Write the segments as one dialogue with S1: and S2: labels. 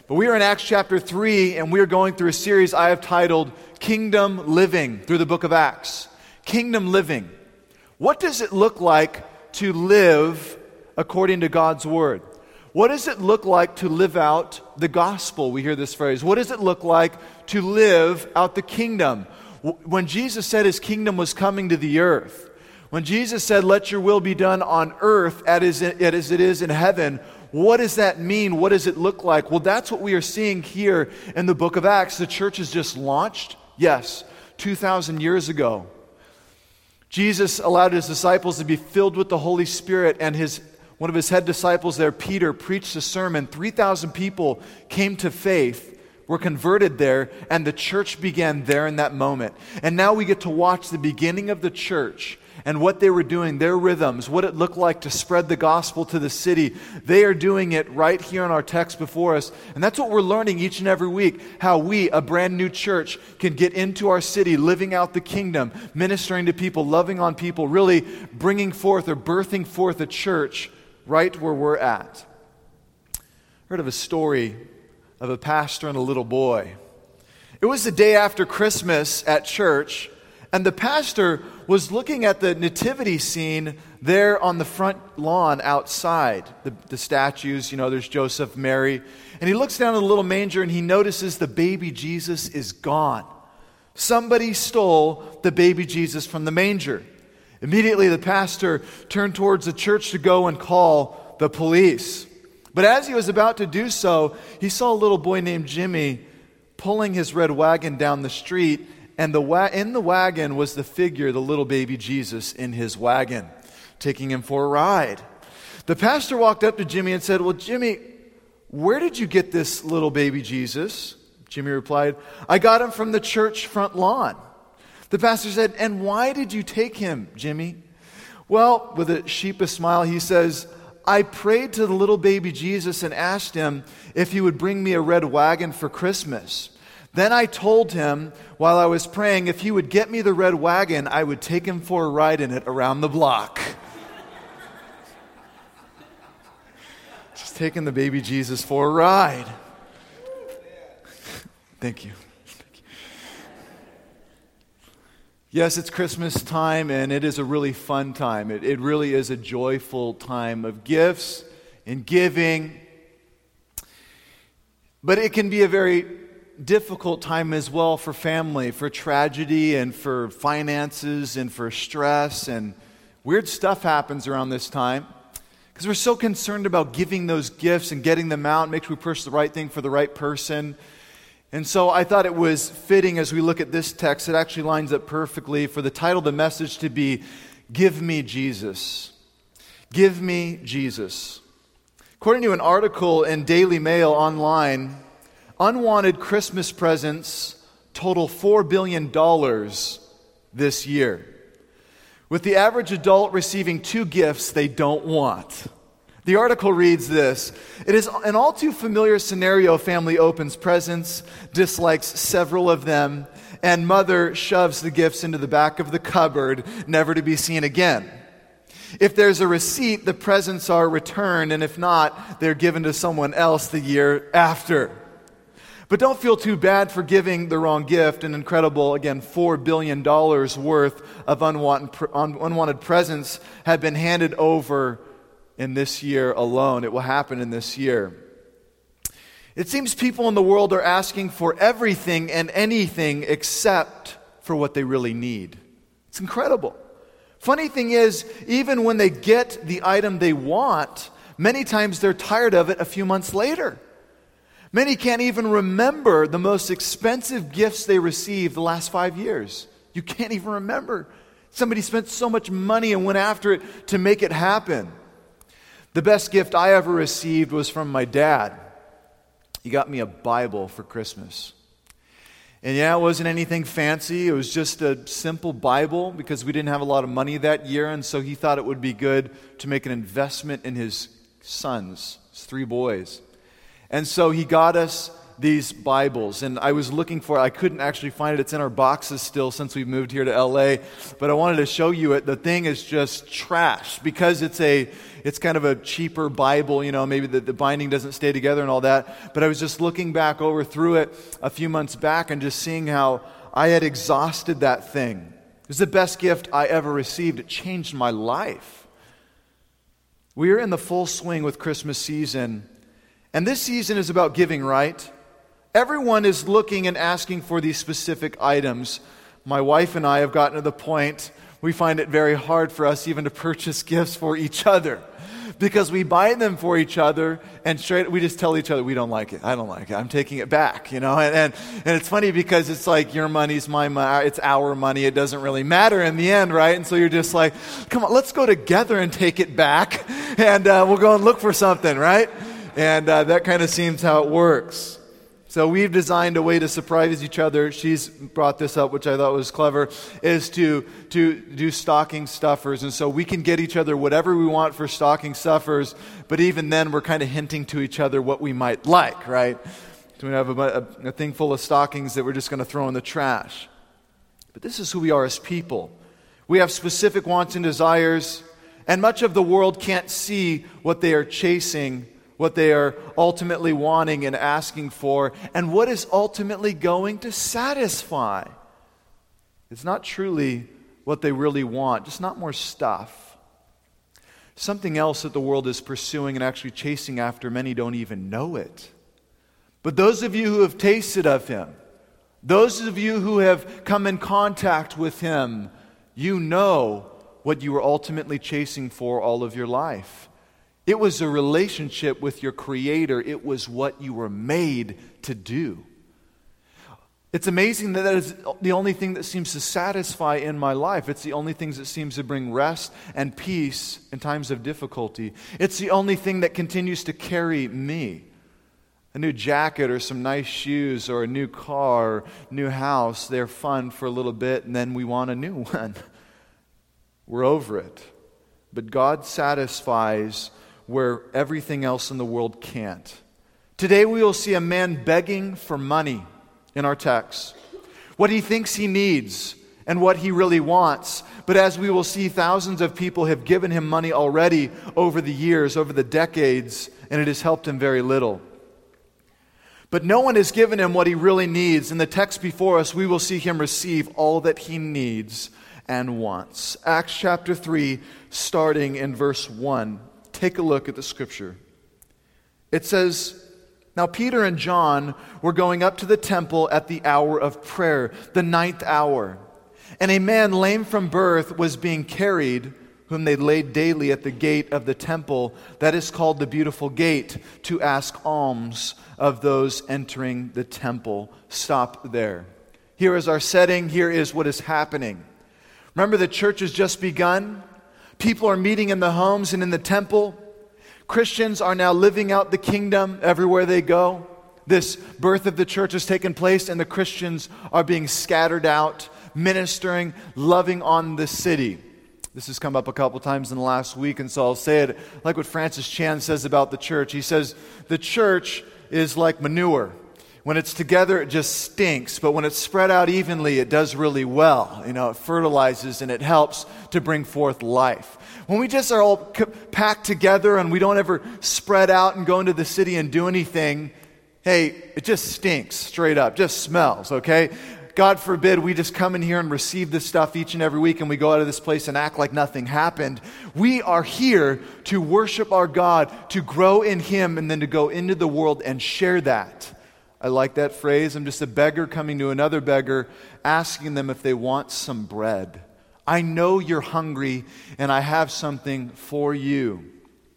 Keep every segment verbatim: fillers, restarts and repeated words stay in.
S1: But we are in Acts chapter three, and we are going through a series I have titled Kingdom Living through the book of Acts. Kingdom Living. What does it look like to live according to God's Word? What does it look like to live out the gospel? We hear this phrase. What does it look like to live out the kingdom? When Jesus said his kingdom was coming to the earth, when Jesus said, let your will be done on earth as it is in heaven, what does that mean? What does it look like? Well, that's what we are seeing here in the book of Acts. The church is just launched, yes, two thousand years ago. Jesus allowed his disciples to be filled with the Holy Spirit, and his one of his head disciples there, Peter, preached a sermon. three thousand people came to faith, were converted there, and the church began there in that moment. And now we get to watch the beginning of the church and what they were doing, their rhythms, what it looked like to spread the gospel to the city. They are doing it right here in our text before us. And that's what we're learning each and every week, how we, a brand new church, can get into our city, living out the kingdom, ministering to people, loving on people, really bringing forth or birthing forth a church right where we're at. I heard of a story of a pastor and a little boy. It was the day after Christmas at church, and the pastor was looking at the nativity scene there on the front lawn outside. The, the statues, you know, there's Joseph, Mary. And he looks down at the little manger and he notices the baby Jesus is gone. Somebody stole the baby Jesus from the manger. Immediately the pastor turned towards the church to go and call the police. But as he was about to do so, he saw a little boy named Jimmy pulling his red wagon down the street, and the wa- in the wagon was the figure, the little baby Jesus in his wagon, taking him for a ride. The pastor walked up to Jimmy and said, well, Jimmy, where did you get this little baby Jesus? Jimmy replied, I got him from the church front lawn. The pastor said, and why did you take him, Jimmy? Well, with a sheepish smile, he says, I prayed to the little baby Jesus and asked him if he would bring me a red wagon for Christmas. Then I told him while I was praying, if he would get me the red wagon, I would take him for a ride in it around the block. Just taking the baby Jesus for a ride. Thank you. Yes, it's Christmas time, and it is a really fun time. It, it really is a joyful time of gifts and giving. But it can be a very difficult time as well for family, for tragedy, and for finances, and for stress. And weird stuff happens around this time because we're so concerned about giving those gifts and getting them out, make sure we push the right thing for the right person. And so I thought it was fitting as we look at this text, it actually lines up perfectly for the title of the message to be, Give Me Jesus. Give Me Jesus. According to an article in Daily Mail online, unwanted Christmas presents total four billion dollars this year, with the average adult receiving two gifts they don't want. The article reads this: it is an all too familiar scenario. Family opens presents, dislikes several of them, and mother shoves the gifts into the back of the cupboard, never to be seen again. If there's a receipt, the presents are returned, and if not, they're given to someone else the year after. But don't feel too bad for giving the wrong gift. An incredible, again, four billion dollars worth of unwanted, unwanted presents have been handed over in this year alone. It will happen in this year. It seems people in the world are asking for everything and anything except for what they really need. It's incredible. Funny thing is, even when they get the item they want, many times they're tired of it a few months later. Many can't even remember the most expensive gifts they received the last five years. You can't even remember. Somebody spent so much money and went after it to make it happen. The best gift I ever received was from my dad. He got me a Bible for Christmas. And yeah, it wasn't anything fancy. It was just a simple Bible because we didn't have a lot of money that year, and so he thought it would be good to make an investment in his sons, his three boys. And so he got us these Bibles, and I was looking for it. I couldn't actually find it. It's in our boxes still since we moved here to L A, but I wanted to show you it. The thing is just trash because it's a it's kind of a cheaper Bible, you know, maybe the, the binding doesn't stay together and all that, but I was just looking back over through it a few months back and just seeing how I had exhausted that thing. It was the best gift I ever received. It changed my life. We are in the full swing with Christmas season, and this season is about giving, right? Everyone is looking and asking for these specific items. My wife and I have gotten to the point we find it very hard for us even to purchase gifts for each other because we buy them for each other and straight we just tell each other we don't like it. I don't like it. I'm taking it back, you know. And and, and it's funny because it's like your money's my money. It's our money. It doesn't really matter in the end, right? And so you're just like, come on, let's go together and take it back, and uh, we'll go and look for something, right? And uh, that kind of seems how it works. So we've designed a way to surprise each other. She's brought this up, which I thought was clever, is to, to do stocking stuffers. And so we can get each other whatever we want for stocking stuffers, but even then we're kind of hinting to each other what we might like, right? So we have a, a, a thing full of stockings that we're just going to throw in the trash. But this is who we are as people. We have specific wants and desires, and much of the world can't see what they are chasing, what they are ultimately wanting and asking for, and what is ultimately going to satisfy. It's not truly what they really want, just not more stuff. Something else that the world is pursuing and actually chasing after, many don't even know it. But those of you who have tasted of Him, those of you who have come in contact with Him, you know what you were ultimately chasing for all of your life. It was a relationship with your Creator. It was what you were made to do. It's amazing that that is the only thing that seems to satisfy in my life. It's the only thing that seems to bring rest and peace in times of difficulty. It's the only thing that continues to carry me. A new jacket or some nice shoes or a new car or new house, they're fun for a little bit and then we want a new one. We're over it. But God satisfies where everything else in the world can't. Today we will see a man begging for money in our text. What he thinks he needs and what he really wants. But as we will see, thousands of people have given him money already over the years, over the decades, and it has helped him very little. But no one has given him what he really needs. In the text before us, we will see him receive all that he needs and wants. Acts chapter three, starting in verse one. Take a look at the scripture. It says, "Now Peter and John were going up to the temple at the hour of prayer, the ninth hour. And a man lame from birth was being carried, whom they laid daily at the gate of the temple, that is called the Beautiful Gate, to ask alms of those entering the temple." Stop there. Here is our setting. Here is what is happening. Remember, the church has just begun. People are meeting in the homes and in the temple. Christians are now living out the kingdom everywhere they go. This birth of the church has taken place, and the Christians are being scattered out, ministering, loving on the city. This has come up a couple times in the last week, and so I'll say it like what Francis Chan says about the church. He says, the church is like manure. When it's together, it just stinks, but when it's spread out evenly, it does really well. You know, it fertilizes and it helps to bring forth life. When we just are all packed together and we don't ever spread out and go into the city and do anything, hey, it just stinks straight up, just smells, okay? God forbid we just come in here and receive this stuff each and every week and we go out of this place and act like nothing happened. We are here to worship our God, to grow in Him, and then to go into the world and share that. I like that phrase. I'm just a beggar coming to another beggar, asking them if they want some bread. I know you're hungry, and I have something for you.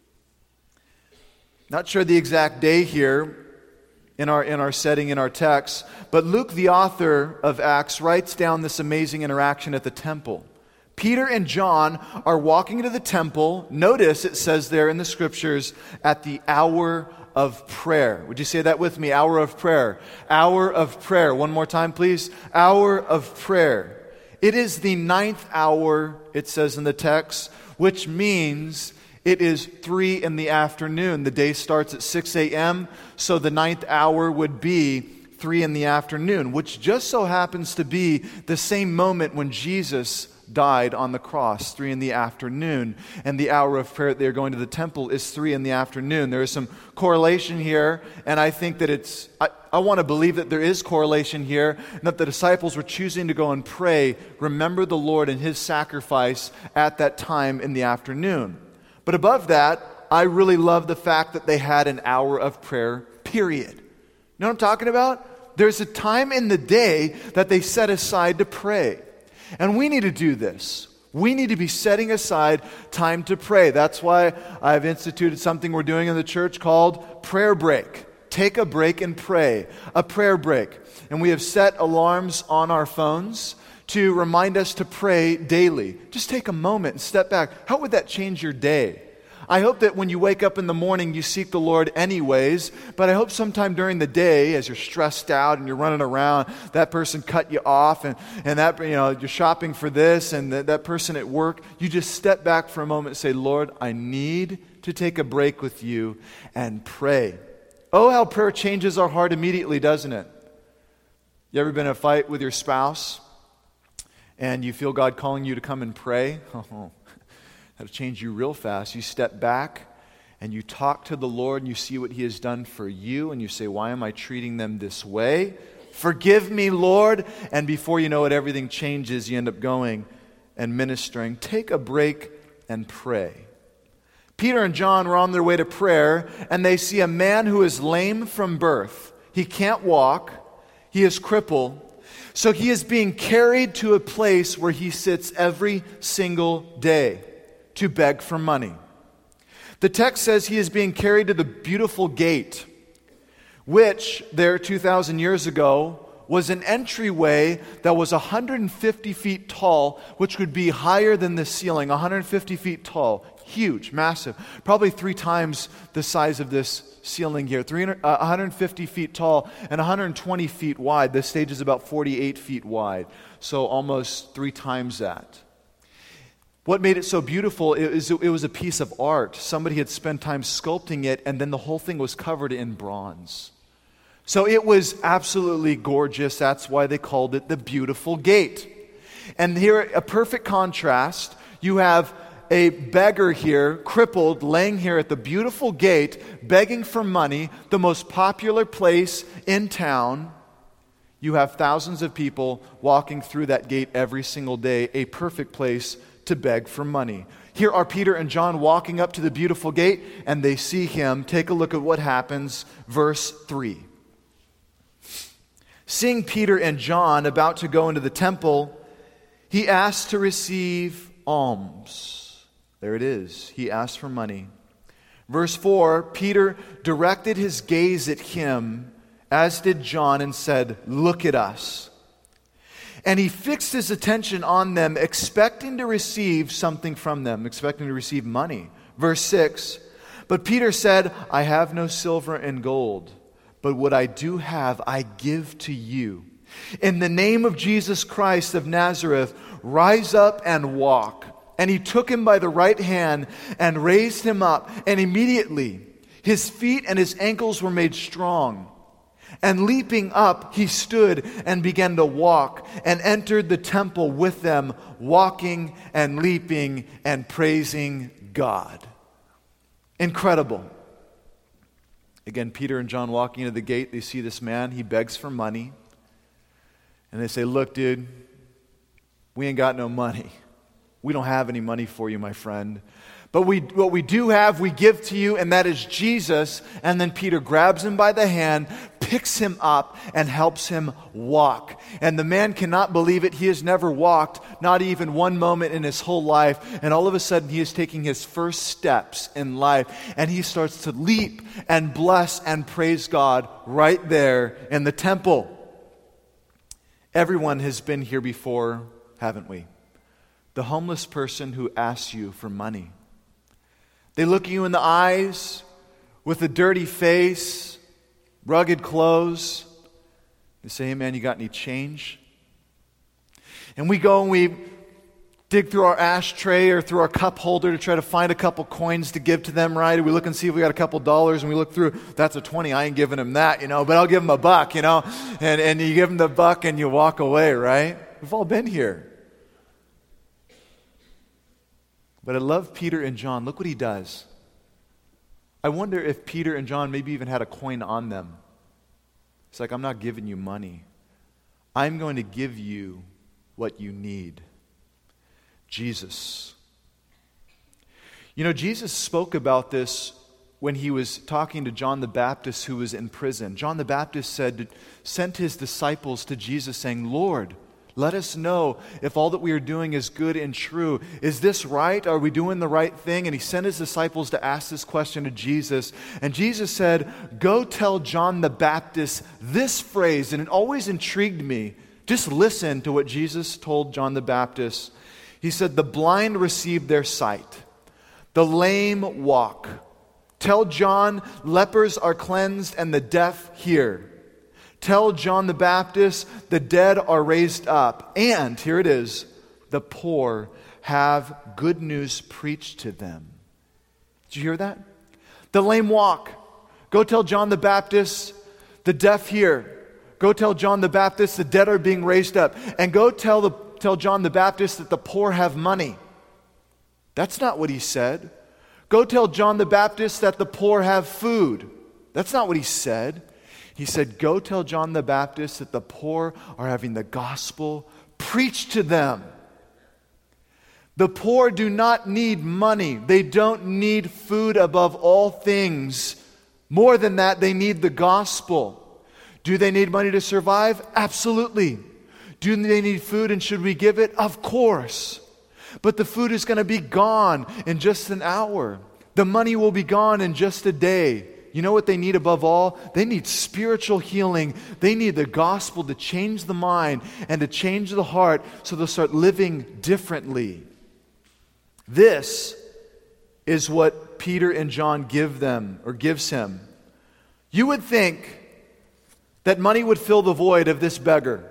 S1: Not sure the exact day here in our in our setting, in our text, but Luke, the author of Acts, writes down this amazing interaction at the temple. Peter and John are walking into the temple. Notice it says there in the scriptures, at the hour of prayer. Would you say that with me? Hour of prayer. Hour of prayer. One more time, please. Hour of prayer. It is the ninth hour, it says in the text, which means It is three in the afternoon. The day starts at six a.m., so the ninth hour would be three in the afternoon, which just so happens to be the same moment when Jesus died on the cross, three in the afternoon. And the hour of prayer that they're going to the temple is three in the afternoon. There is some correlation here, and I think that it's, I, I want to believe that there is correlation here, and that the disciples were choosing to go and pray, remember the Lord and His sacrifice at that time in the afternoon. But above that, I really love the fact that they had an hour of prayer, period. You know what I'm talking about? There's a time in the day that they set aside to pray. And we need to do this. We need to be setting aside time to pray. That's why I've instituted something we're doing in the church called prayer break. Take a break and pray. A prayer break. And we have set alarms on our phones to remind us to pray daily. Just take a moment and step back. How would that change your day? I hope that when you wake up in the morning, you seek the Lord anyways, but I hope sometime during the day, as you're stressed out and you're running around, that person cut you off, and, and that, you know, you're shopping for this, and that, that person at work, you just step back for a moment and say, Lord, I need to take a break with you and pray. Oh, how prayer changes our heart immediately, doesn't it? You ever been in a fight with your spouse, and you feel God calling you to come and pray? Oh, that'll change you real fast. You step back and you talk to the Lord and you see what He has done for you, and you say, why am I treating them this way? Forgive me, Lord. And before you know it, everything changes. You end up going and ministering. Take a break and pray. Peter and John were on their way to prayer, and they see a man who is lame from birth. He can't walk. He is crippled. So he is being carried to a place where he sits every single day to beg for money. The text says he is being carried to the beautiful gate, which there two thousand years ago was an entryway that was one hundred fifty feet tall, which would be higher than the ceiling, one hundred fifty feet tall. Huge, massive, probably three times the size of this ceiling here, three hundred, uh, one hundred fifty feet tall and one hundred twenty feet wide. This stage is about forty-eight feet wide, so almost three times that. What made it so beautiful is it was a piece of art. Somebody had spent time sculpting it, and then the whole thing was covered in bronze. So it was absolutely gorgeous. That's why they called it the beautiful gate. And here, a perfect contrast, you have a beggar here, crippled, laying here at the beautiful gate, begging for money, the most popular place in town. You have thousands of people walking through that gate every single day, a perfect place to beg for money. Here are Peter and John walking up to the beautiful gate, and they see him. Take a look at what happens, verse three. Seeing Peter and John about to go into the temple, he asked to receive alms. There it is. He asked for money. Verse four, Peter directed his gaze at him, as did John, and said, "Look at us." And he fixed his attention on them, expecting to receive something from them, expecting to receive money. Verse six, but Peter said, "I have no silver and gold, but what I do have I give to you. In the name of Jesus Christ of Nazareth, rise up and walk." And he took him by the right hand and raised him up. And immediately his feet and his ankles were made strong. And leaping up, he stood and began to walk and entered the temple with them, walking and leaping and praising God. Incredible. Again, Peter and John walking into the gate, they see this man, he begs for money. And they say, "Look, dude, we ain't got no money. We don't have any money for you, my friend. But we, what we do have, we give to you, and that is Jesus." And then Peter grabs him by the hand, picks him up, and helps him walk. And the man cannot believe it. He has never walked, not even one moment in his whole life. And all of a sudden, he is taking his first steps in life. And he starts to leap and bless and praise God right there in the temple. Everyone has been here before, haven't we? The homeless person who asks you for money. They look at you in the eyes with a dirty face, rugged clothes. They say, "Hey man, you got any change?" And we go and we dig through our ashtray or through our cup holder to try to find a couple coins to give to them, right? We look and see if we got a couple dollars, and we look through, that's a twenty, I ain't giving him that, you know, but I'll give him a buck, you know, and, and you give him the buck and you walk away, right? We've all been here. But I love Peter and John. Look what he does. I wonder if Peter and John maybe even had a coin on them. It's like, I'm not giving you money. I'm going to give you what you need. Jesus. You know, Jesus spoke about this when he was talking to John the Baptist, who was in prison. John the Baptist said, sent his disciples to Jesus saying, Lord, let us know if all that we are doing is good and true. Is this right? Are we doing the right thing? And he sent his disciples to ask this question to Jesus. And Jesus said, go tell John the Baptist this phrase. And it always intrigued me. Just listen to what Jesus told John the Baptist. He said, the blind receive their sight. The lame walk. Tell John, lepers are cleansed and the deaf hear. Tell John the Baptist, the dead are raised up. And, here it is, the poor have good news preached to them. Did you hear that? The lame walk. Go tell John the Baptist, the deaf hear. Go tell John the Baptist, the dead are being raised up. And go tell, the, tell John the Baptist that the poor have money. That's not what he said. Go tell John the Baptist that the poor have food. That's not what he said. He said, go tell John the Baptist that the poor are having the gospel preached to them. The poor do not need money. They don't need food above all things. More than that, they need the gospel. Do they need money to survive? Absolutely. Do they need food, and should we give it? Of course. But the food is going to be gone in just an hour. The money will be gone in just a day. You know what they need above all? They need spiritual healing. They need the gospel to change the mind and to change the heart so they'll start living differently. This is what Peter and John give them, or gives him. You would think that money would fill the void of this beggar.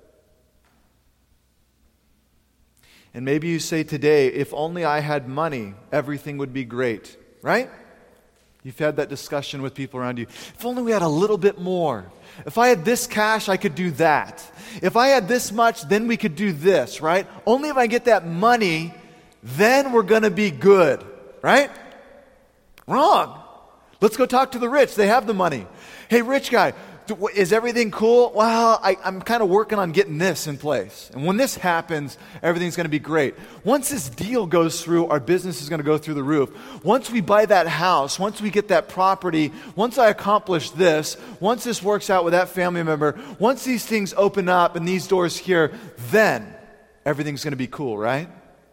S1: And maybe you say today, if only I had money, everything would be great, right? You've had that discussion with people around you. If only we had a little bit more. If I had this cash, I could do that. If I had this much, then we could do this, right? Only if I get that money, then we're going to be good, right? Wrong. Let's go talk to the rich. They have the money. Hey, rich guy, is everything cool? Well, I, I'm kind of working on getting this in place. And when this happens, everything's going to be great. Once this deal goes through, our business is going to go through the roof. Once we buy that house, once we get that property, once I accomplish this, once this works out with that family member, once these things open up and these doors here, then everything's going to be cool, right?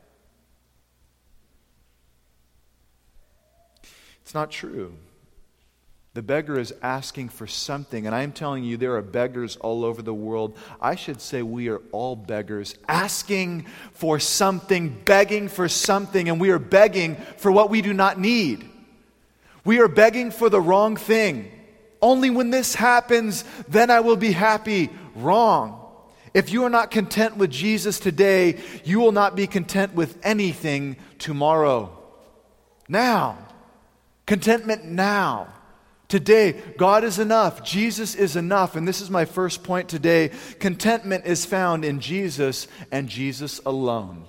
S1: It's not true. The beggar is asking for something, and I'm telling you, there are beggars all over the world. I should say we are all beggars, asking for something, begging for something, and we are begging for what we do not need. We are begging for the wrong thing. Only when this happens, then I will be happy. Wrong. If you are not content with Jesus today, you will not be content with anything tomorrow. Now. Contentment now. Today, God is enough. Jesus is enough. And this is my first point today. Contentment is found in Jesus and Jesus alone.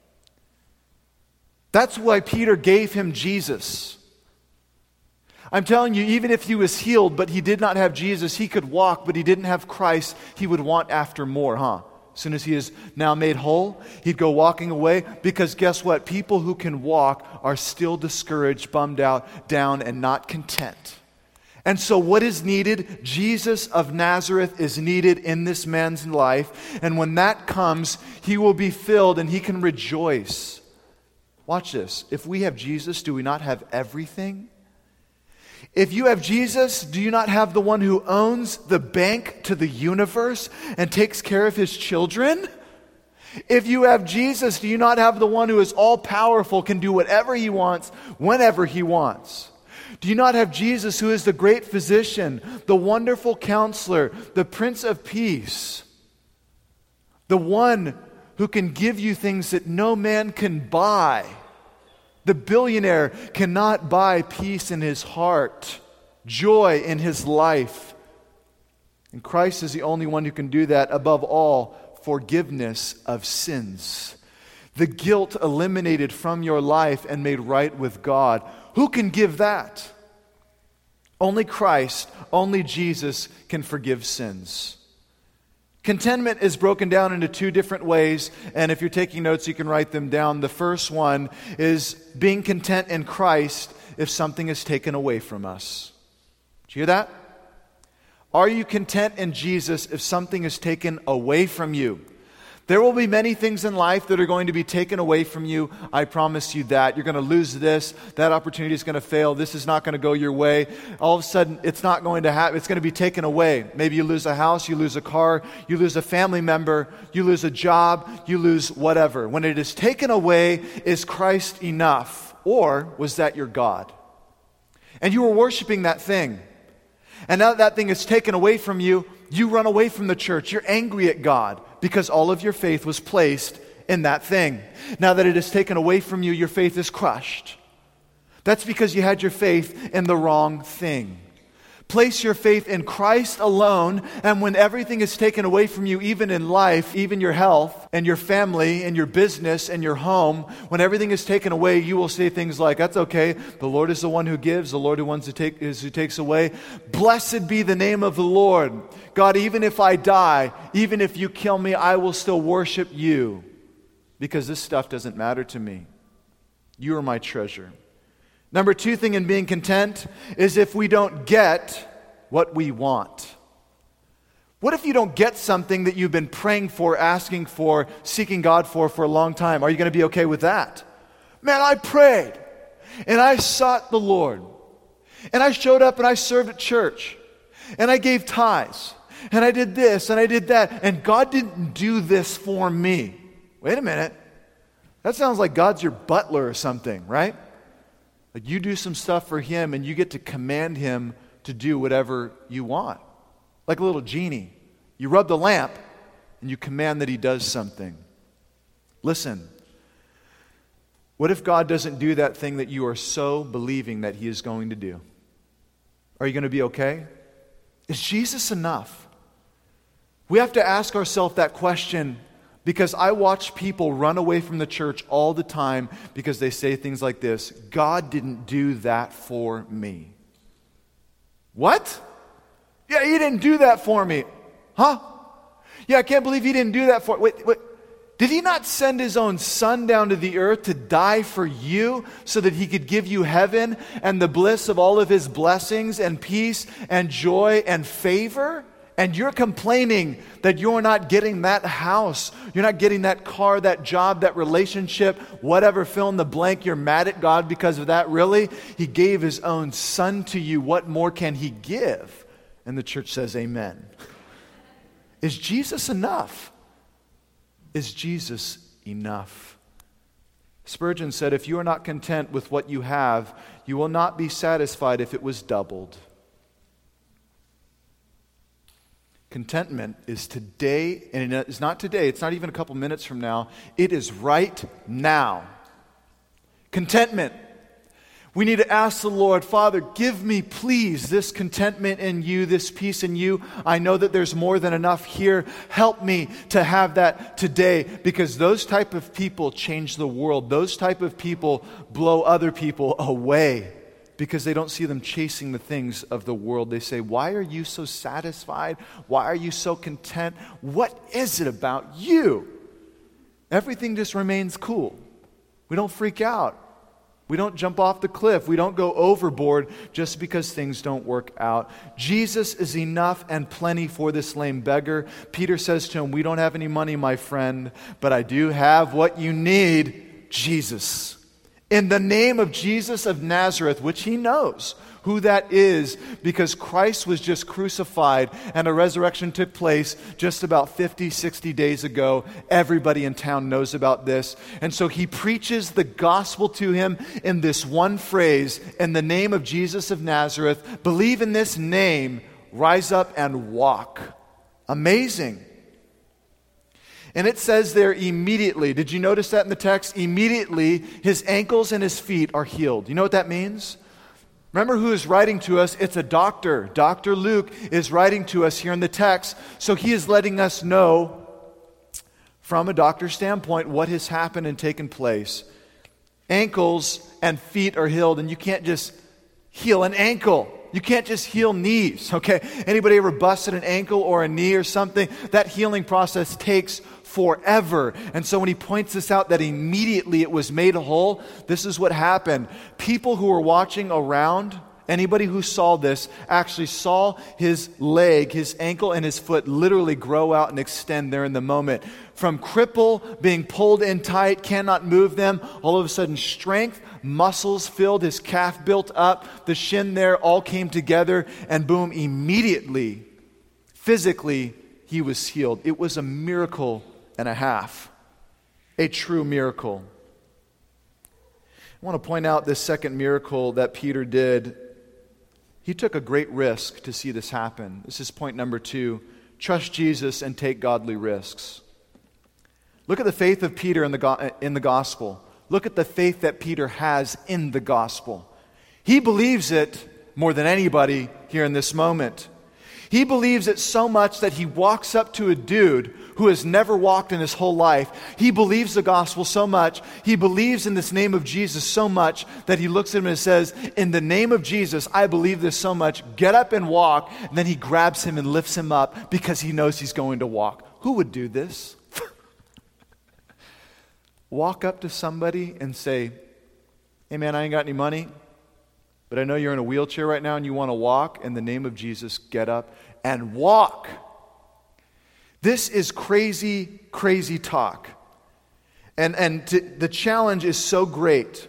S1: That's why Peter gave him Jesus. I'm telling you, even if he was healed, but he did not have Jesus, he could walk, but he didn't have Christ, he would want after more, huh? As soon as he is now made whole, he'd go walking away, because guess what? People who can walk are still discouraged, bummed out, down, and not content. And so what is needed? Jesus of Nazareth is needed in this man's life. And when that comes, he will be filled and he can rejoice. Watch this. If we have Jesus, do we not have everything? If you have Jesus, do you not have the one who owns the bank to the universe and takes care of his children? If you have Jesus, do you not have the one who is all-powerful, can do whatever he wants, whenever he wants? Do you not have Jesus, who is the great physician, the wonderful counselor, the Prince of Peace, the one who can give you things that no man can buy. The billionaire cannot buy peace in his heart, joy in his life. And Christ is the only one who can do that. Above all, forgiveness of sins. The guilt eliminated from your life and made right with God. Who can give that? Only Christ, only Jesus can forgive sins. Contentment is broken down into two different ways, and if you're taking notes, you can write them down. The first one is being content in Christ if something is taken away from us. Did you hear that? Are you content in Jesus if something is taken away from you? There will be many things in life that are going to be taken away from you. I promise you that. You're going to lose this. That opportunity is going to fail. This is not going to go your way. All of a sudden, it's not going to happen. It's going to be taken away. Maybe you lose a house, you lose a car, you lose a family member, you lose a job, you lose whatever. When it is taken away, is Christ enough? Or was that your God? And you were worshiping that thing. And now that that thing is taken away from you, you run away from the church. You're angry at God because all of your faith was placed in that thing. Now that it is taken away from you, your faith is crushed. That's because you had your faith in the wrong thing. Place your faith in Christ alone, and when everything is taken away from you, even in life, even your health, and your family, and your business, and your home, when everything is taken away, you will say things like, that's okay, the Lord is the one who gives, the Lord who wants to take, is who takes away. Blessed be the name of the Lord. God, even if I die, even if you kill me, I will still worship you, because this stuff doesn't matter to me. You are my treasure. Number two thing in being content is if we don't get what we want. What if you don't get something that you've been praying for, asking for, seeking God for for a long time? Are you going to be okay with that? Man, I prayed and I sought the Lord and I showed up and I served at church and I gave tithes and I did this and I did that and God didn't do this for me. Wait a minute. That sounds like God's your butler or something, right? Like you do some stuff for Him and you get to command Him to do whatever you want. Like a little genie. You rub the lamp and you command that He does something. Listen, what if God doesn't do that thing that you are so believing that He is going to do? Are you going to be okay? Is Jesus enough? We have to ask ourselves that question. Because I watch people run away from the church all the time because they say things like this: God didn't do that for me. What? Yeah, He didn't do that for me. Huh? Yeah, I can't believe He didn't do that for me. Wait, wait. Did He not send His own Son down to the earth to die for you so that He could give you heaven and the bliss of all of His blessings and peace and joy and favor? And you're complaining that you're not getting that house, you're not getting that car, that job, that relationship, whatever, fill in the blank. You're mad at God because of that. Really? He gave His own Son to you. What more can He give? And the church says amen. Is Jesus enough? Is Jesus enough? Spurgeon said, if you are not content with what you have, you will not be satisfied if it was doubled. Contentment is today, and it's not today, it's not even a couple minutes from now. It is right now. Contentment. We need to ask the Lord, Father, give me, please, this contentment in you, this peace in you. I know that there's more than enough here. Help me to have that today, because those type of people change the world. Those type of people blow other people away. Because they don't see them chasing the things of the world. They say, why are you so satisfied? Why are you so content? What is it about you? Everything just remains cool. We don't freak out. We don't jump off the cliff. We don't go overboard just because things don't work out. Jesus is enough and plenty for this lame beggar. Peter says to him, we don't have any money, my friend, but I do have what you need, Jesus. In the name of Jesus of Nazareth, which he knows who that is, because Christ was just crucified and a resurrection took place just about fifty, sixty days ago. Everybody in town knows about this. And so he preaches the gospel to him in this one phrase, in the name of Jesus of Nazareth. Believe in this name, rise up and walk. Amazing. And it says there immediately. Did you notice that in the text? Immediately, his ankles and his feet are healed. You know what that means? Remember who is writing to us? It's a doctor. Doctor Luke is writing to us here in the text. So he is letting us know from a doctor's standpoint what has happened and taken place. Ankles and feet are healed, and you can't just heal an ankle. You can't just heal knees, okay? Anybody ever busted an ankle or a knee or something? That healing process takes forever. And so when he points this out that immediately it was made whole, this is what happened. People who were watching around, anybody who saw this, actually saw his leg, his ankle, and his foot literally grow out and extend there in the moment. From cripple, being pulled in tight, cannot move them, all of a sudden strength, muscles filled, his calf built up, the shin there all came together, and boom, immediately, physically, he was healed. It was a miracle and a half. A true miracle. I want to point out this second miracle that Peter did. He took a great risk to see this happen. This is point number two. Trust Jesus and take godly risks. Look at the faith of Peter in the, go- in the gospel. Look at the faith that Peter has in the gospel. He believes it more than anybody here in this moment. He believes it so much that he walks up to a dude who has never walked in his whole life. He believes the gospel so much, he believes in this name of Jesus so much that he looks at him and says, in the name of Jesus, I believe this so much, get up and walk. And then he grabs him and lifts him up because he knows he's going to walk. Who would do this? Walk up to somebody and say, hey man, I ain't got any money, but I know you're in a wheelchair right now and you want to walk. In the name of Jesus, get up and walk. This is crazy, crazy talk. And, and to, the challenge is so great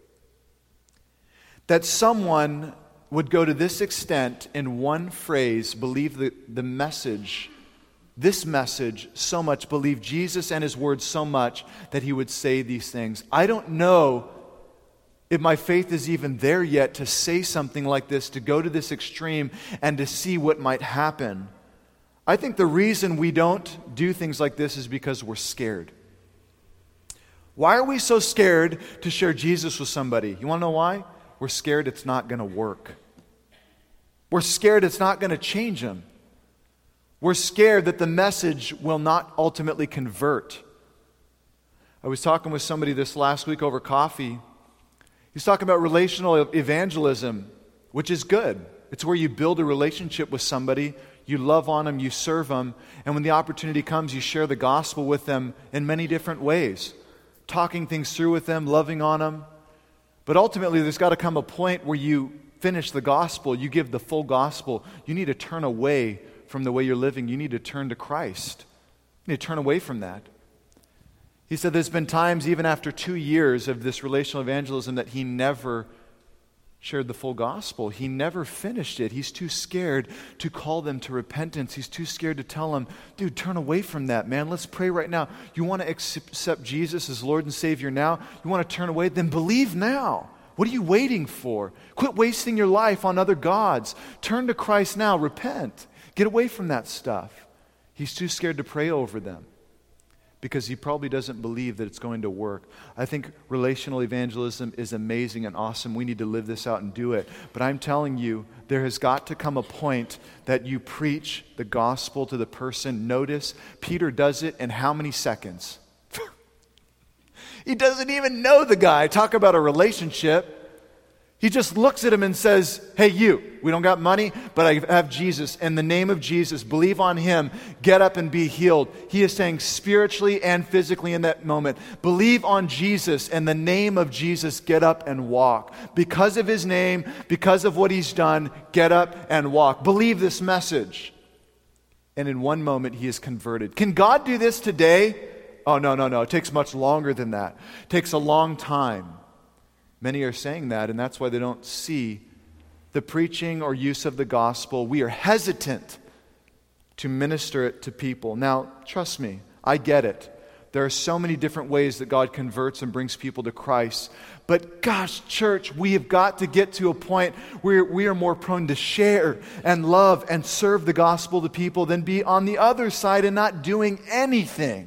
S1: that someone would go to this extent in one phrase, believe the, the message, this message so much, believe Jesus and his words so much that he would say these things. I don't know if my faith is even there yet to say something like this, to go to this extreme and to see what might happen. I think the reason we don't do things like this is because we're scared. Why are we so scared to share Jesus with somebody? You want to know why? We're scared it's not going to work. We're scared it's not going to change them. We're scared that the message will not ultimately convert. I was talking with somebody this last week over coffee. He's talking about relational evangelism, which is good. It's where you build a relationship with somebody, you love on them, you serve them, and when the opportunity comes, you share the gospel with them in many different ways. Talking things through with them, loving on them. But ultimately, there's got to come a point where you finish the gospel, you give the full gospel. You need to turn away from the way you're living. You need to turn to Christ. You need to turn away from that. He said there's been times, even after two years of this relational evangelism, that he never shared the full gospel. He never finished it. He's too scared to call them to repentance. He's too scared to tell them, dude, turn away from that, man. Let's pray right now. You want to accept Jesus as Lord and Savior now? You want to turn away? Then believe now. What are you waiting for? Quit wasting your life on other gods. Turn to Christ now. Repent. Get away from that stuff. He's too scared to pray over them because he probably doesn't believe that it's going to work. I think relational evangelism is amazing and awesome. We need to live this out and do it. But I'm telling you, there has got to come a point that you preach the gospel to the person. Notice, Peter does it in how many seconds? He doesn't even know the guy. Talk about a relationship. He just looks at him and says, hey, you, we don't got money, but I have Jesus. In the name of Jesus, believe on him, get up and be healed. He is saying spiritually and physically in that moment, believe on Jesus. In the name of Jesus, get up and walk. Because of his name, because of what he's done, get up and walk. Believe this message. And in one moment, he is converted. Can God do this today? Oh, no, no, no. It takes much longer than that. It takes a long time. Many are saying that, and that's why they don't see the preaching or use of the gospel. We are hesitant to minister it to people. Now, trust me, I get it. There are so many different ways that God converts and brings people to Christ. But gosh, church, we have got to get to a point where we are more prone to share and love and serve the gospel to people than be on the other side and not doing anything.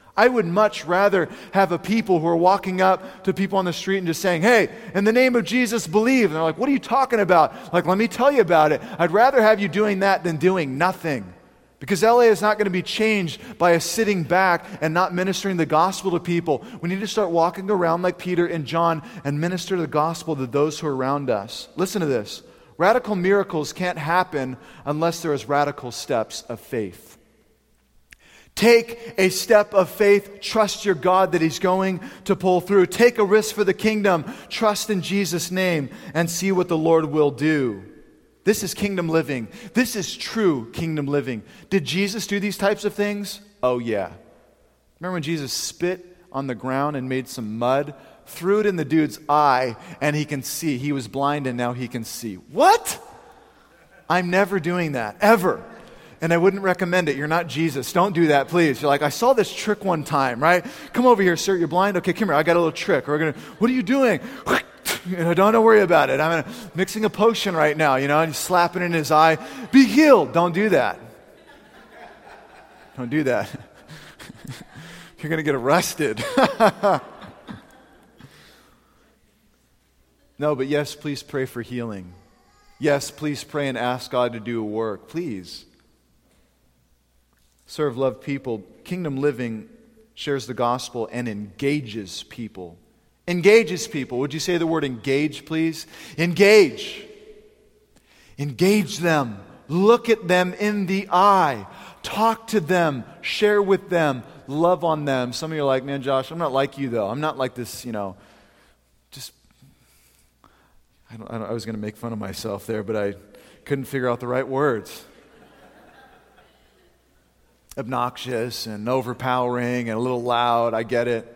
S1: I would much rather have a people who are walking up to people on the street and just saying, hey, in the name of Jesus, believe. And they're like, what are you talking about? Like, let me tell you about it. I'd rather have you doing that than doing nothing. Because L A is not going to be changed by us sitting back and not ministering the gospel to people. We need to start walking around like Peter and John and minister the gospel to those who are around us. Listen to this. Radical miracles can't happen unless there is radical steps of faith. Take a step of faith. Trust your God that He's going to pull through. Take a risk for the kingdom. Trust in Jesus' name and see what the Lord will do. This is kingdom living. This is true kingdom living. Did Jesus do these types of things? Oh, yeah. Remember when Jesus spit on the ground and made some mud, threw it in the dude's eye, and he can see. He was blind and now he can see. What? I'm never doing that, ever. And I wouldn't recommend it. You're not Jesus. Don't do that, please. You're like, I saw this trick one time, right? Come over here, sir. You're blind? Okay, come here. I got a little trick. We're gonna. What are you doing? You know, don't worry about it. I'm mixing a potion right now, you know, and he's slapping it in his eye. Be healed. Don't do that. Don't do that. You're going to get arrested. No, but yes, please pray for healing. Yes, please pray and ask God to do a work. Please. Serve, love people. Kingdom living shares the gospel and engages people. Engages people. Would you say the word engage, please? Engage. Engage them. Look at them in the eye. Talk to them. Share with them. Love on them. Some of you are like, man, Josh, I'm not like you, though. I'm not like this, you know, just, I, don't, I, don't, I was going to make fun of myself there, but I couldn't figure out the right words. Obnoxious and overpowering and a little loud. I get it.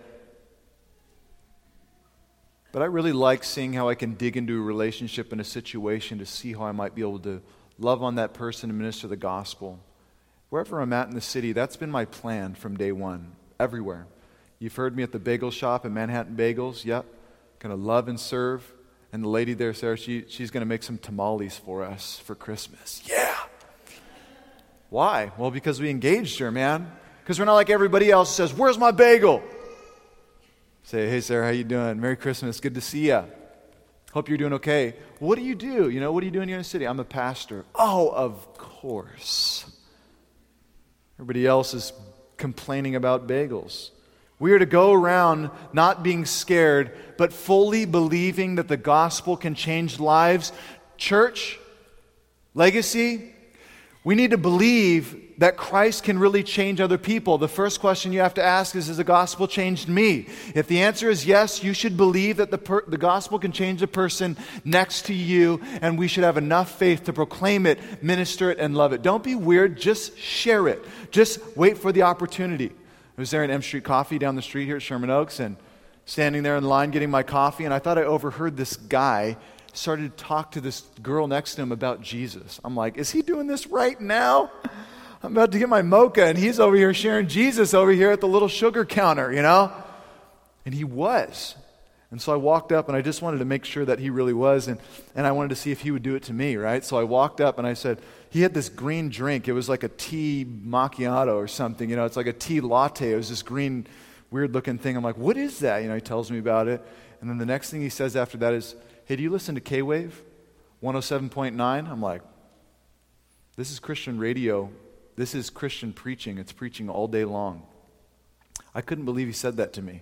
S1: But I really like seeing how I can dig into a relationship and a situation to see how I might be able to love on that person and minister the gospel. Wherever I'm at in the city, that's been my plan from day one, everywhere. You've heard me at the bagel shop at Manhattan Bagels. Yep, going to love and serve. And the lady there, Sarah, she, she's going to make some tamales for us for Christmas. Yeah! Why? Well, because we engaged her, man. Because we're not like everybody else who says, where's my bagel? Say, hey, Sarah, how you doing? Merry Christmas. Good to see you. Hope you're doing okay. What do you do? You know, what are you doing here in the city? I'm a pastor. Oh, of course. Everybody else is complaining about bagels. We are to go around not being scared, but fully believing that the gospel can change lives. Church, Legacy, we need to believe that Christ can really change other people. The first question you have to ask is, has the gospel changed me? If the answer is yes, you should believe that the, per- the gospel can change the person next to you, and we should have enough faith to proclaim it, minister it, and love it. Don't be weird. Just share it. Just wait for the opportunity. I was there in M Street Coffee down the street here at Sherman Oaks, and standing there in line getting my coffee, and I thought I overheard this guy started to talk to this girl next to him about Jesus. I'm like, is he doing this right now? I'm about to get my mocha, and he's over here sharing Jesus over here at the little sugar counter, you know? And he was. And so I walked up, and I just wanted to make sure that he really was, and, and I wanted to see if he would do it to me, right? So I walked up, and I said, he had this green drink. It was like a tea macchiato or something, you know? It's like a tea latte. It was this green, weird-looking thing. I'm like, what is that? You know, he tells me about it. And then the next thing he says after that is, hey, do you listen to K-Wave one oh seven point nine? I'm like, this is Christian radio. This is Christian preaching. It's preaching all day long. I couldn't believe he said that to me.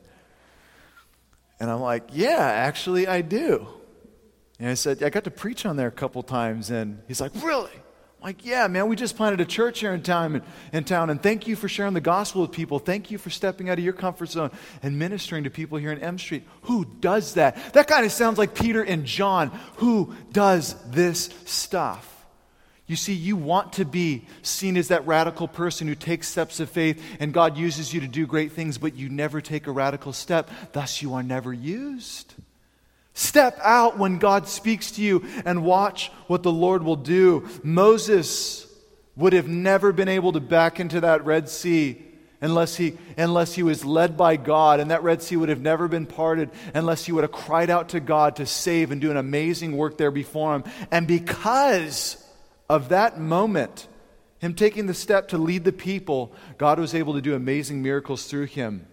S1: And I'm like, yeah, actually I do. And I said, I got to preach on there a couple times. And he's like, really? I'm like, yeah, man, we just planted a church here in town, and, in town, and thank you for sharing the gospel with people. Thank you for stepping out of your comfort zone and ministering to people here in M Street. Who does that? That kind of sounds like Peter and John. Who does this stuff? You see, you want to be seen as that radical person who takes steps of faith, and God uses you to do great things, but you never take a radical step. Thus, you are never used. Step out when God speaks to you and watch what the Lord will do. Moses would have never been able to back into that Red Sea unless he, unless he was led by God, and that Red Sea would have never been parted unless he would have cried out to God to save and do an amazing work there before him. And because of that moment Him taking the step to lead the people, God was able to do amazing miracles through him.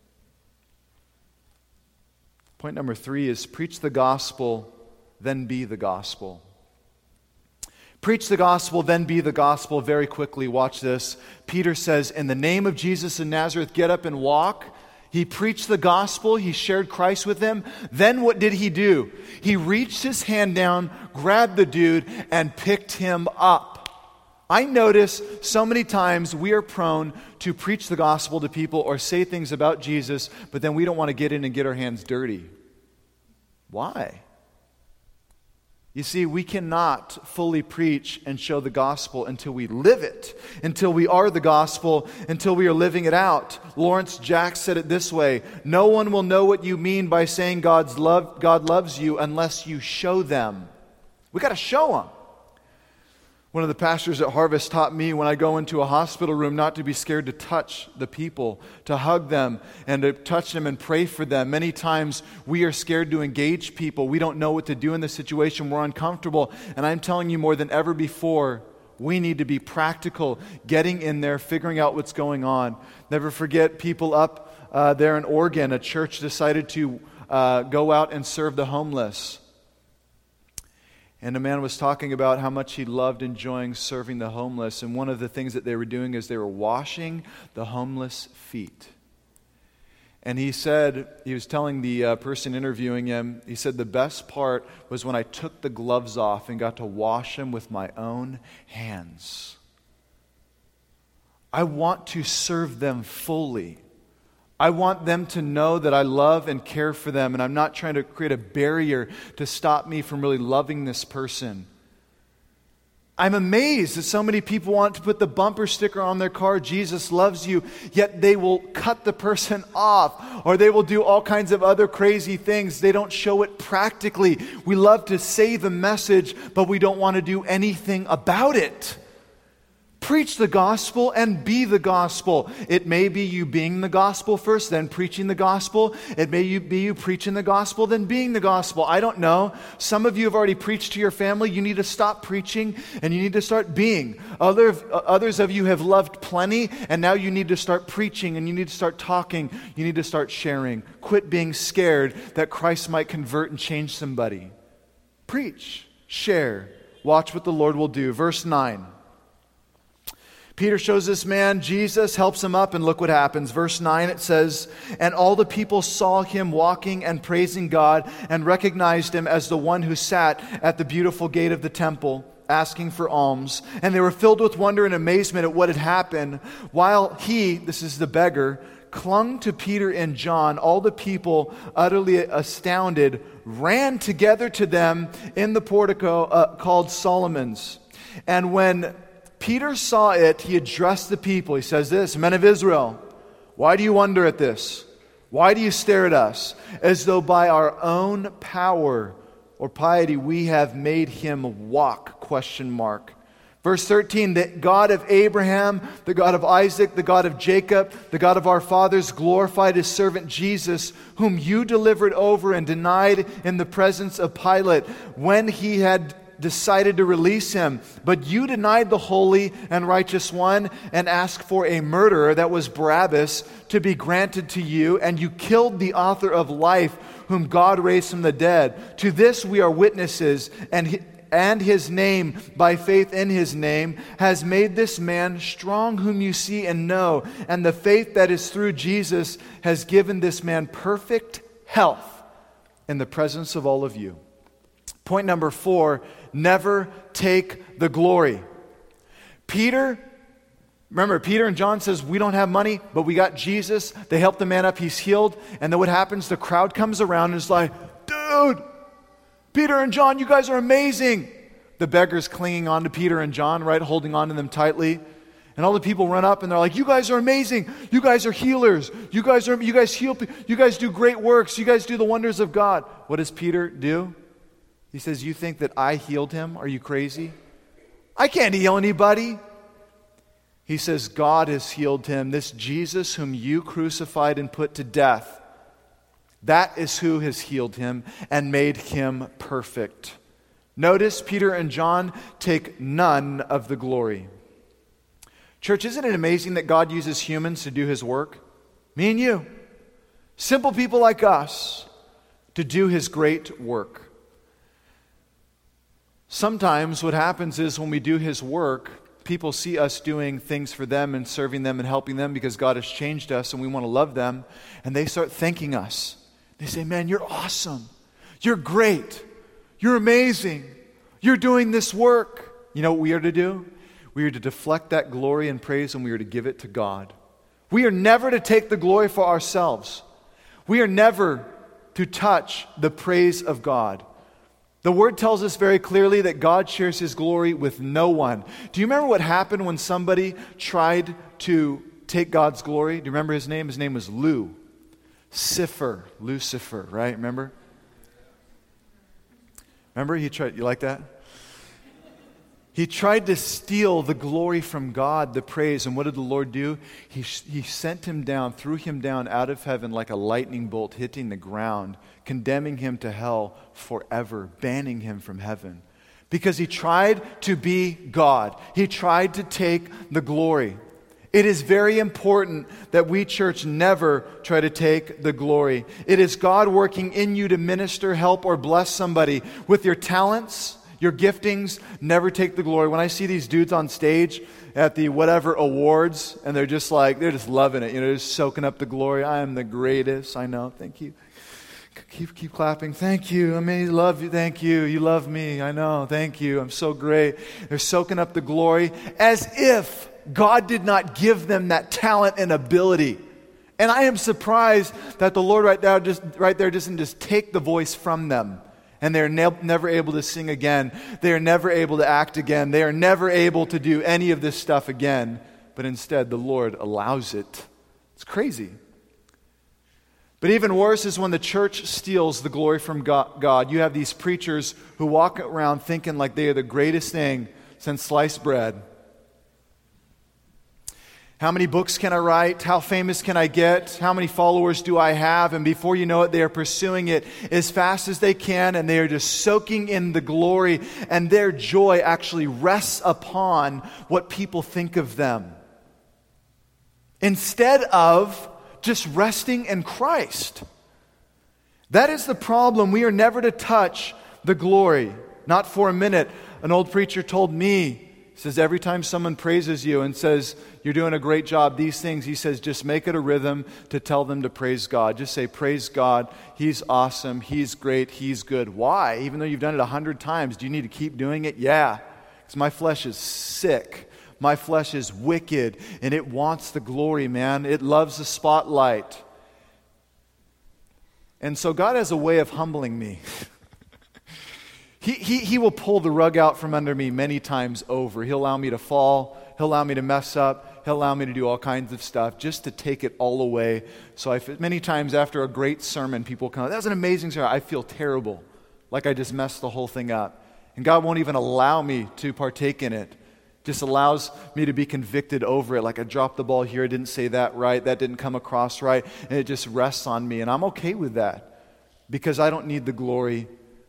S1: Point number three is preach the gospel, then be the gospel. Preach the gospel, then be the gospel. Very quickly, watch this. Peter says, in the name of Jesus of Nazareth, get up and walk. He preached the gospel. He shared Christ with them. Then what did he do? He reached his hand down, grabbed the dude, and picked him up. I notice so many times we are prone to preach the gospel to people or say things about Jesus, but then we don't want to get in and get our hands dirty. Why? You see, we cannot fully preach and show the gospel until we live it, until we are the gospel, until we are living it out. Lawrence Jack said it this way: no one will know what you mean by saying God's love, God loves you unless you show them. We got to show them. One of the pastors at Harvest taught me when I go into a hospital room not to be scared to touch the people, to hug them and to touch them and pray for them. Many times we are scared to engage people. We don't know what to do in the situation. We're uncomfortable. And I'm telling you, more than ever before, we need to be practical, getting in there, figuring out what's going on. Never forget people up uh, there in Oregon. A church decided to uh, go out and serve the homeless. And a man was talking about how much he loved enjoying serving the homeless. And one of the things that they were doing is they were washing the homeless feet. And he said, he was telling the uh, person interviewing him, he said, the best part was when I took the gloves off and got to wash them with my own hands. I want to serve them fully. I want them to know that I love and care for them, and I'm not trying to create a barrier to stop me from really loving this person. I'm amazed that so many people want to put the bumper sticker on their car, Jesus loves you, yet they will cut the person off, or they will do all kinds of other crazy things. They don't show it practically. We love to say the message, but we don't want to do anything about it. Preach the gospel and be the gospel. It may be you being the gospel first, then preaching the gospel. It may be you preaching the gospel, then being the gospel. I don't know. Some of you have already preached to your family. You need to stop preaching and you need to start being. Other, others of you have loved plenty, and now you need to start preaching and you need to start talking. You need to start sharing. Quit being scared that Christ might convert and change somebody. Preach, share, watch what the Lord will do. Verse nine. Peter shows this man, Jesus helps him up, and look what happens. Verse nine, it says, and all the people saw him walking and praising God and recognized him as the one who sat at the beautiful gate of the temple, asking for alms. And they were filled with wonder and amazement at what had happened. While he, this is the beggar, clung to Peter and John, all the people, utterly astounded, ran together to them in the portico uh, called Solomon's. And when Peter saw it, he addressed the people. He says this, men of Israel, why do you wonder at this? Why do you stare at us? As though by our own power or piety we have made him walk, question mark. Verse thirteen, the God of Abraham, the God of Isaac, the God of Jacob, the God of our fathers glorified his servant Jesus, whom you delivered over and denied in the presence of Pilate when he had decided to release him. But you denied the holy and righteous one and asked for a murderer, that was Barabbas, to be granted to you, and you killed the author of life, whom God raised from the dead. To this we are witnesses, and he, and his name, by faith in his name, has made this man strong whom you see and know. And the faith that is through Jesus has given this man perfect health in the presence of all of you. Point number four, never take the glory. Peter, remember, Peter and John says, we don't have money, but we got Jesus. They help the man up, he's healed. And then what happens? The crowd comes around and is like, dude, Peter and John, you guys are amazing. The beggar's clinging on to Peter and John, right, holding on to them tightly. And all the people run up and they're like, you guys are amazing. You guys are healers. You guys are, you guys heal, you guys do great works. You guys do the wonders of God. What does Peter do? He says, you think that I healed him? Are you crazy? I can't heal anybody. He says, God has healed him. This Jesus whom you crucified and put to death, that is who has healed him and made him perfect. Notice Peter and John take none of the glory. Church, isn't it amazing that God uses humans to do His work? Me and you. Simple people like us to do His great work. Sometimes what happens is when we do His work, people see us doing things for them and serving them and helping them because God has changed us and we want to love them. And they start thanking us. They say, man, you're awesome. You're great. You're amazing. You're doing this work. You know what we are to do? We are to deflect that glory and praise and we are to give it to God. We are never to take the glory for ourselves. We are never to touch the praise of God. The Word tells us very clearly that God shares His glory with no one. Do you remember what happened when somebody tried to take God's glory? Do you remember his name? His name was Lou. Lucifer. Lucifer, right? Remember? Remember he tried, you like that? He tried to steal the glory from God, the praise. And what did the Lord do? He, he sent him down, threw him down out of heaven like a lightning bolt hitting the ground, condemning him to hell forever, banning him from heaven. Because he tried to be God. He tried to take the glory. It is very important that we, church, never try to take the glory. It is God working in you to minister, help, or bless somebody with your talents, your giftings. Never take the glory. When I see these dudes on stage at the whatever awards, and they're just like, they're just loving it, you know, just soaking up the glory. I am the greatest. I know. Thank you. Keep keep clapping. Thank you. I mean, love you. Thank you. You love me. I know. Thank you. I'm so great. They're soaking up the glory as if God did not give them that talent and ability. And I am surprised that the Lord right now just right there doesn't just take the voice from them. And they're ne- never able to sing again. They are never able to act again. They are never able to do any of this stuff again. But instead, the Lord allows it. It's crazy. But even worse is when the church steals the glory from God. You have these preachers who walk around thinking like they are the greatest thing since sliced bread. How many books can I write? How famous can I get? How many followers do I have? And before you know it, they are pursuing it as fast as they can, and they are just soaking in the glory, and their joy actually rests upon what people think of them, instead of just resting in Christ. That is the problem. We are never to touch the glory, not for a minute. An old preacher told me, he says, every time someone praises you and says, you're doing a great job, these things, he says, just make it a rhythm to tell them to praise God. Just say, praise God. He's awesome. He's great. He's good. Why? Even though you've done it a hundred times, do you need to keep doing it? Yeah. Because my flesh is sick. My flesh is wicked. And it wants the glory, man. It loves the spotlight. And so God has a way of humbling me. He, he, he will pull the rug out from under me many times over. He'll allow me to fall. He'll allow me to mess up. He'll allow me to do all kinds of stuff just to take it all away. So I, many times after a great sermon, people come, that was an amazing sermon. I feel terrible, like I just messed the whole thing up. And God won't even allow me to partake in it. Just allows me to be convicted over it. Like I dropped the ball here, I didn't say that right, that didn't come across right. And it just rests on me. And I'm okay with that because I don't need the glory.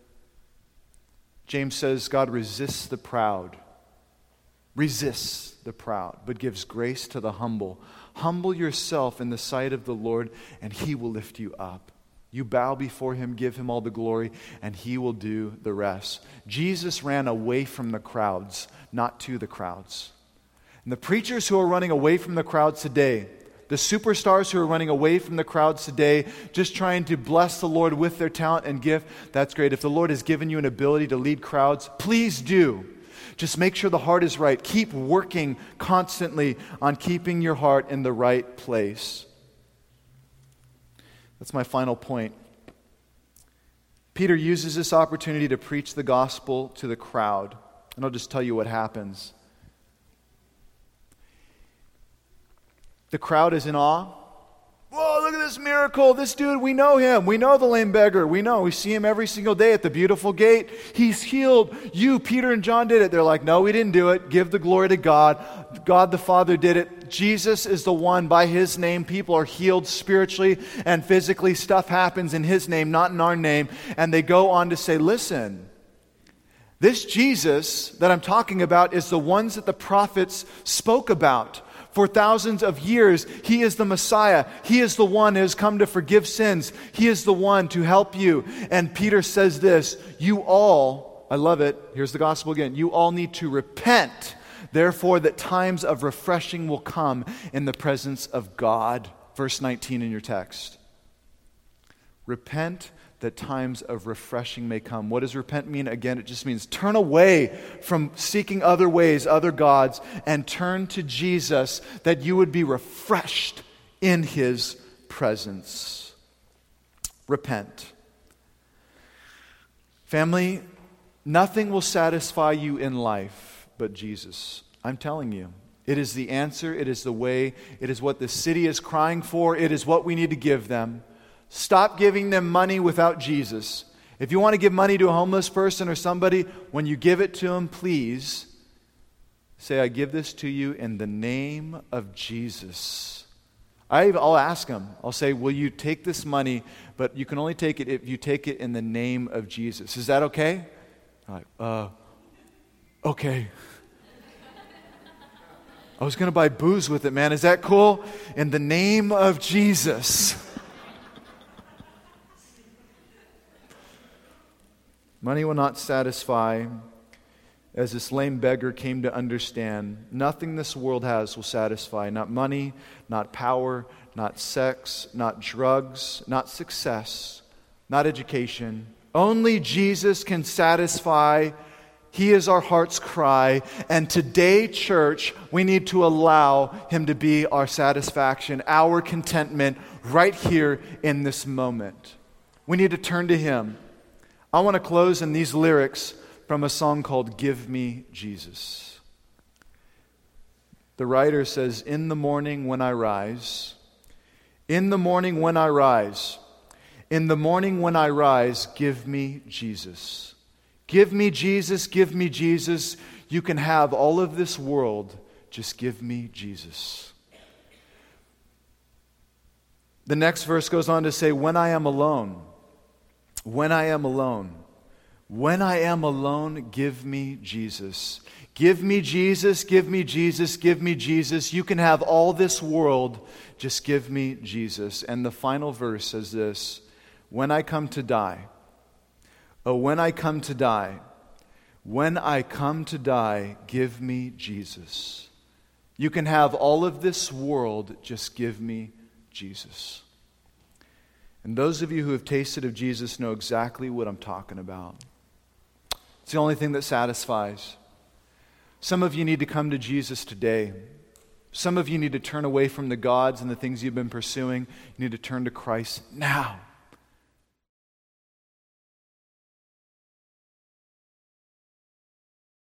S1: James says God resists the proud, resists the proud, but gives grace to the humble. Humble yourself in the sight of the Lord, and He will lift you up. You bow before Him, give Him all the glory, and He will do the rest. Jesus ran away from the crowds, not to the crowds. And the preachers who are running away from the crowds today, the superstars who are running away from the crowds today, just trying to bless the Lord with their talent and gift, that's great. If the Lord has given you an ability to lead crowds, please do. Just make sure the heart is right. Keep working constantly on keeping your heart in the right place. That's my final point. Peter uses this opportunity to preach the gospel to the crowd. And I'll just tell you what happens. The crowd is in awe. Whoa, look at this miracle. This dude, we know him. We know the lame beggar. We know. We see him every single day at the beautiful gate. He's healed. You, Peter and John did it. They're like, no, we didn't do it. Give the glory to God. God the Father did it. Jesus is the one. By His name, people are healed spiritually and physically. Stuff happens in His name, not in our name. And they go on to say, listen, This Jesus that I'm talking about is the ones that the prophets spoke about. For thousands of years, He is the Messiah. He is the one who has come to forgive sins. He is the one to help you. And Peter says this, you all, I love it, here's the gospel again, you all need to repent, therefore that times of refreshing will come in the presence of God. Verse nineteen in your text. Repent that times of refreshing may come. What does repent mean? Again, it just means turn away from seeking other ways, other gods, and turn to Jesus that you would be refreshed in His presence. Repent. Family, nothing will satisfy you in life but Jesus. I'm telling you. It is the answer. It is the way. It is what the city is crying for. It is what we need to give them. Stop giving them money without Jesus. If you want to give money to a homeless person or somebody, when you give it to them, please say, I give this to you in the name of Jesus. I, I'll ask them. I'll say, will you take this money, but you can only take it if you take it in the name of Jesus. Is that okay? I'm like, uh, okay. I was going to buy booze with it, man. Is that cool? In the name of Jesus. Money will not satisfy, as this lame beggar came to understand. Nothing this world has will satisfy. Not money, not power, not sex, not drugs, not success, not education. Only Jesus can satisfy. He is our heart's cry. And today, church, we need to allow Him to be our satisfaction, our contentment right here in this moment. We need to turn to Him. I want to close in these lyrics from a song called Give Me Jesus. The writer says, in the morning when I rise, in the morning when I rise, in the morning when I rise, give me Jesus. Give me Jesus, give me Jesus. You can have all of this world, just give me Jesus. The next verse goes on to say, when I am alone, When I am alone, when I am alone, give me Jesus. Give me Jesus, give me Jesus, give me Jesus. You can have all this world, just give me Jesus. And the final verse says this, when I come to die, oh, when I come to die, when I come to die, give me Jesus. You can have all of this world, just give me Jesus. And those of you who have tasted of Jesus know exactly what I'm talking about. It's the only thing that satisfies. Some of you need to come to Jesus today. Some of you need to turn away from the gods and the things you've been pursuing. You need to turn to Christ now.